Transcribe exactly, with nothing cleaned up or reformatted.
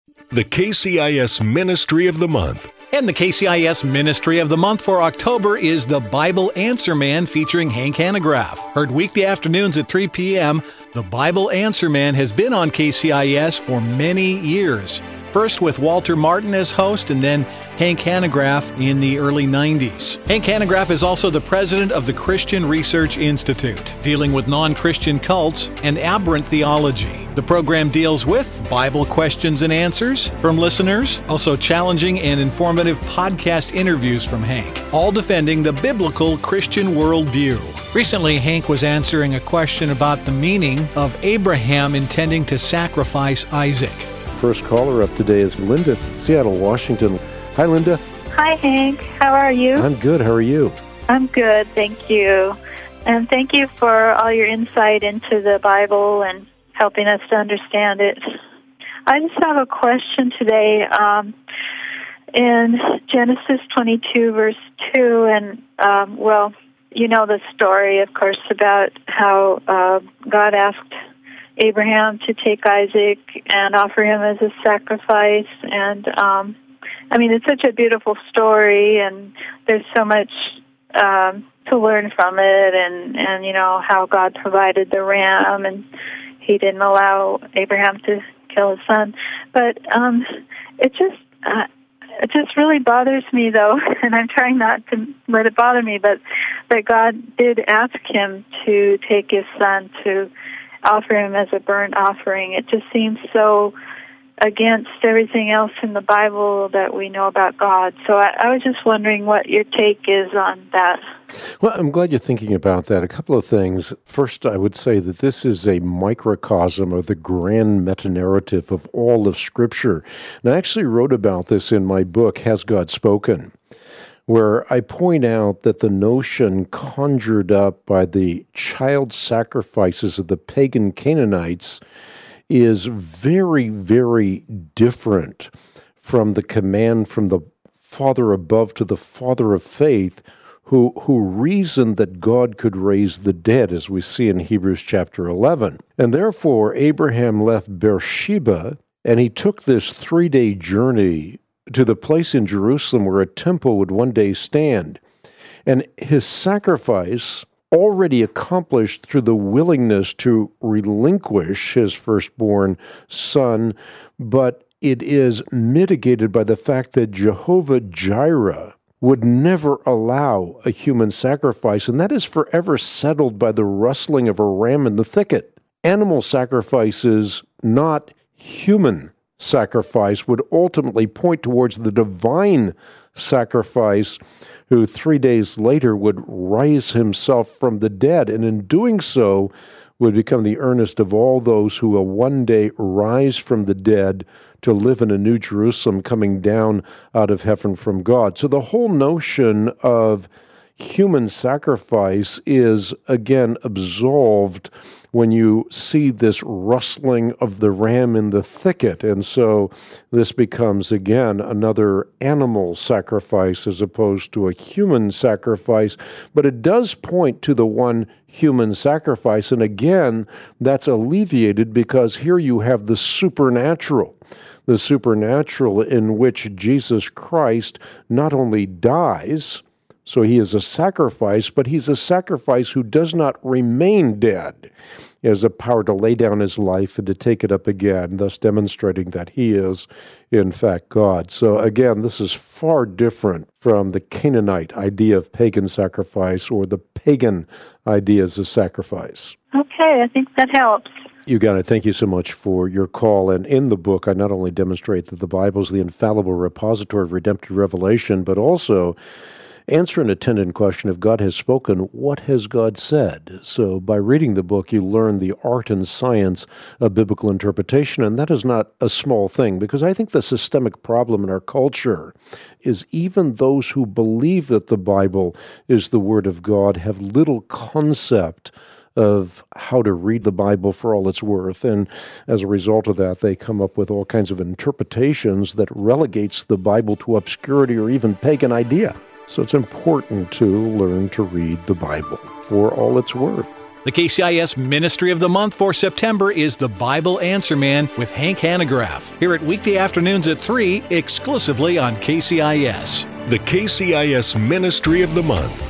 The K C I S Ministry of the Month. And the K C I S Ministry of the Month for October is the Bible Answer Man featuring Hank Hanegraaff. Heard weekday afternoons at three p.m., the Bible Answer Man has been on K C I S for many years. First with Walter Martin as host, and then Hank Hanegraaff in the early nineties. Hank Hanegraaff is also the president of the Christian Research Institute, dealing with non-Christian cults and aberrant theology. The program deals with Bible questions and answers from listeners, also challenging and informative podcast interviews from Hank, all defending the biblical Christian worldview. Recently, Hank was answering a question about the meaning of Abraham intending to sacrifice Isaac. First caller up today is Linda, Seattle, Washington. Hi, Linda. Hi, Hank. How are you? I'm good. How are you? I'm good, thank you. And thank you for all your insight into the Bible and helping us to understand it. I just have a question today. Um, in Genesis twenty-two, verse two, and, um, well, you know the story, of course, about how uh, God asked Abraham to take Isaac and offer him as a sacrifice. And, um, I mean, it's such a beautiful story, and there's so much um, to learn from it, and, and, you know, how God provided the ram, and he didn't allow Abraham to kill his son. But um, it just uh, it just really bothers me, though, and I'm trying not to let it bother me, but that God did ask him to take his son to offer him as a burnt offering. It just seems so against everything else in the Bible that we know about God. So I, I was just wondering what your take is on that. Well, I'm glad you're thinking about that. A couple of things. First, I would say that this is a microcosm of the grand meta-narrative of all of Scripture. And I actually wrote about this in my book, Has God Spoken?, where I point out that the notion conjured up by the child sacrifices of the pagan Canaanites is very, very different from the command from the Father above to the Father of faith, who, who reasoned that God could raise the dead, as we see in Hebrews chapter eleven. And therefore, Abraham left Beersheba, and he took this three-day journey to the place in Jerusalem where a temple would one day stand. And his sacrifice, already accomplished through the willingness to relinquish his firstborn son, but it is mitigated by the fact that Jehovah Jireh would never allow a human sacrifice, and that is forever settled by the rustling of a ram in the thicket. Animal sacrifices, not human sacrifice, would ultimately point towards the divine sacrifice, who three days later would rise himself from the dead, and in doing so would become the earnest of all those who will one day rise from the dead to live in a new Jerusalem coming down out of heaven from God. So the whole notion of human sacrifice is, again, absolved when you see this rustling of the ram in the thicket. And so this becomes, again, another animal sacrifice as opposed to a human sacrifice. But it does point to the one human sacrifice. And again, that's alleviated because here you have the supernatural. The supernatural in which Jesus Christ not only dies, so he is a sacrifice, but he's a sacrifice who does not remain dead. He has the power to lay down his life and to take it up again, thus demonstrating that he is, in fact, God. So again, this is far different from the Canaanite idea of pagan sacrifice or the pagan ideas of sacrifice. Okay, I think that helps. You got it. Thank you so much for your call. And in the book, I not only demonstrate that the Bible is the infallible repository of redemptive revelation, but also answer an attendant question: if God has spoken, what has God said? So by reading the book, you learn the art and science of biblical interpretation, and that is not a small thing, because I think the systemic problem in our culture is even those who believe that the Bible is the Word of God have little concept of how to read the Bible for all it's worth. And as a result of that, they come up with all kinds of interpretations that relegates the Bible to obscurity or even pagan idea. So it's important to learn to read the Bible for all it's worth. The K C I S Ministry of the Month for September is The Bible Answer Man with Hank Hanegraaff. Hear it weekday afternoons at three, exclusively on K C I S. The K C I S Ministry of the Month.